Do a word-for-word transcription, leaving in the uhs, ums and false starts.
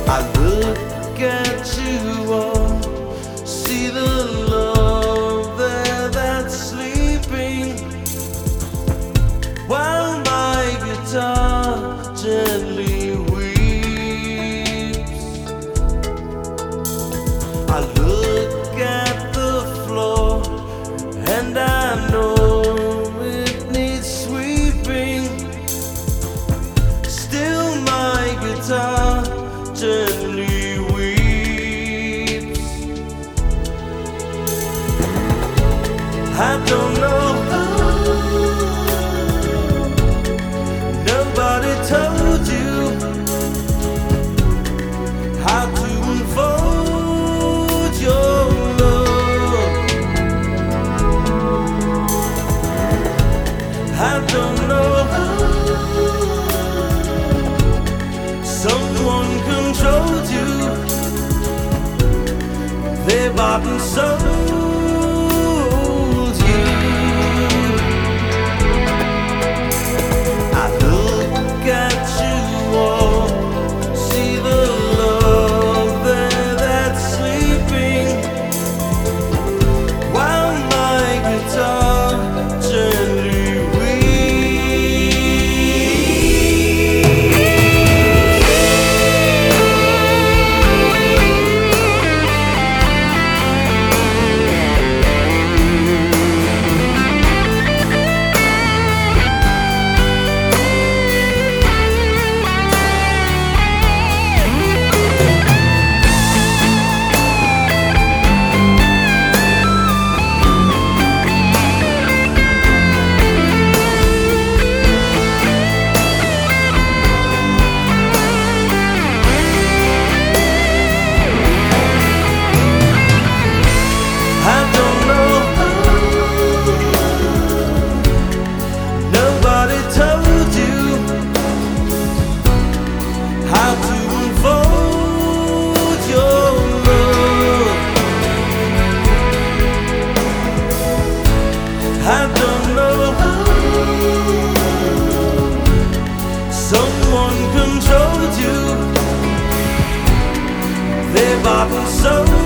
I look at you all, see the love there that's sleeping, while my guitar gently weeps. I look at the floor and I know it needs sweeping. Still my guitar gently weeps. I don't know, nobody told you how to unfold your love. I don't know, someone controlled you, they bought and sold you. I look at you all, see the love there that's sleeping, while my guitar gently weeps. Nobody told you how to unfold your love. I don't know, someone controlled you, they bought and sold